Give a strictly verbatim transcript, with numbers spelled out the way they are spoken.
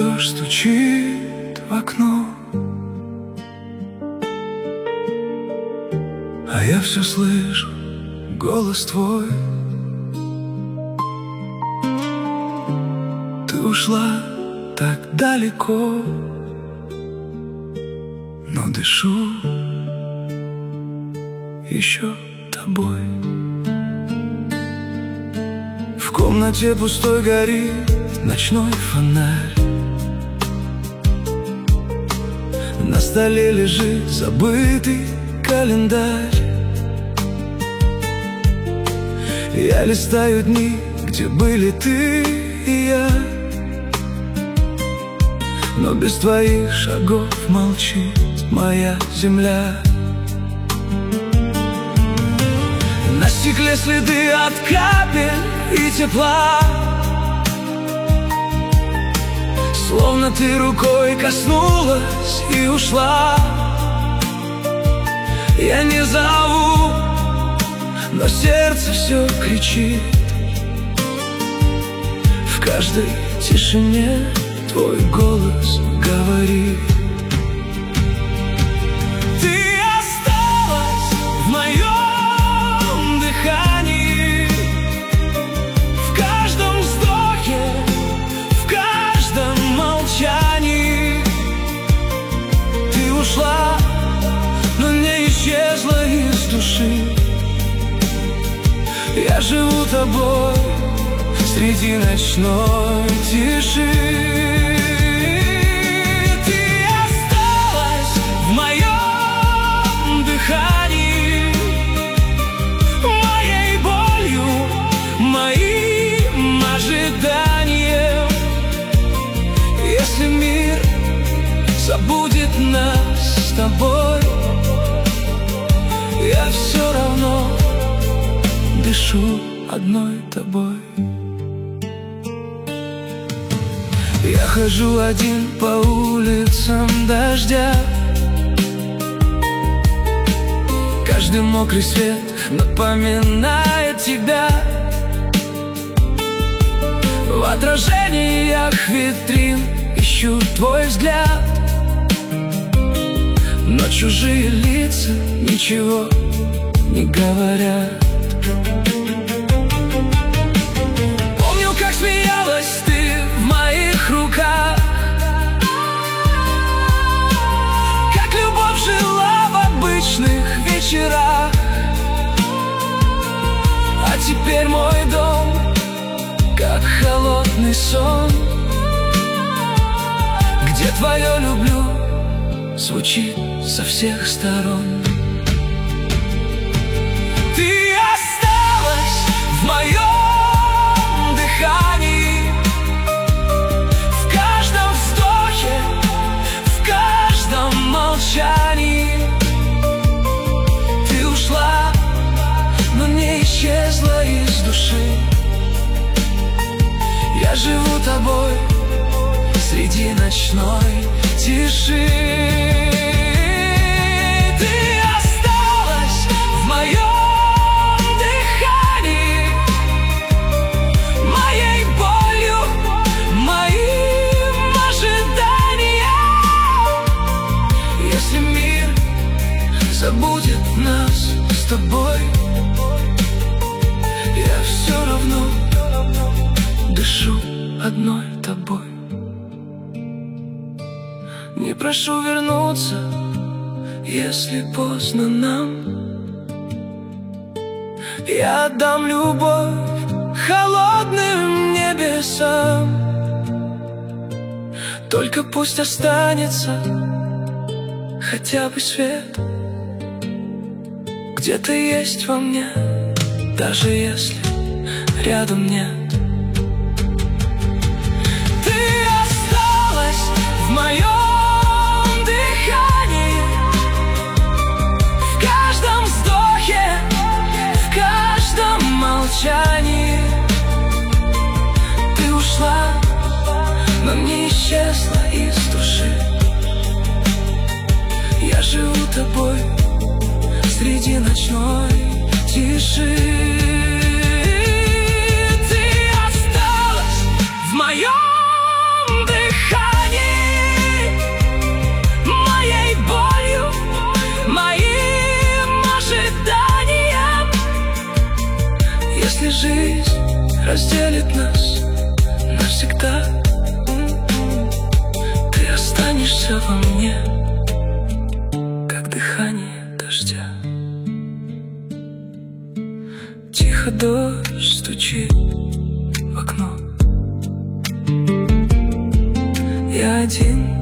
дождь стучит в окно, а я все слышу голос твой. Ты ушла так далеко, но дышу еще тобой. В комнате пустой горит ночной фонарь, на столе лежит забытый календарь. Я листаю дни, где были ты и я, но без твоих шагов молчит моя земля. На стекле следы от капель и тепла, словно ты рукой коснулась и ушла. Я не зову, но сердце все кричит. В каждой тишине твой голос говорит. Ты осталась в моем дыхании, в каждом вздохе, в каждом молчании. Ты ушла, но не исчезла из души. Я живу тобой среди ночной тиши. Ты осталась в моем дыхании, моей болью, моим ожиданием. Если мир забудет нас с тобой, я все равно дышу одной тобой. Я хожу один по улицам дождя, каждый мокрый свет напоминает тебя. В отражениях витрин ищу твой взгляд, но чужие лица ничего не говорят. Помню, как смеялась ты в моих руках, как любовь жила в обычных вечерах. А теперь мой дом как холодный сон, где твое «люблю» звучит со всех сторон. Ты осталась в моем дыхании, в каждом вздохе, в каждом молчании. Ты ушла, но не исчезла из души. Я живу тобой среди ночной тиши. Забудет нас с тобой, я все равно дышу одной тобой. Не прошу вернуться, если поздно нам. Я отдам любовь холодным небесам. Только пусть останется хотя бы свет. Где-то есть во мне, даже если рядом нет. Ты осталась в моем дыхании, в каждом вздохе, в каждом молчании. Ты ушла, но не исчезла из души. Я живу тобой среди ночной тиши. Ты осталась в моем дыхании, жизнь разделит нас навсегда, ты останешься во мне, как дыхание дождя. Тихо дождь стучит в окно, я один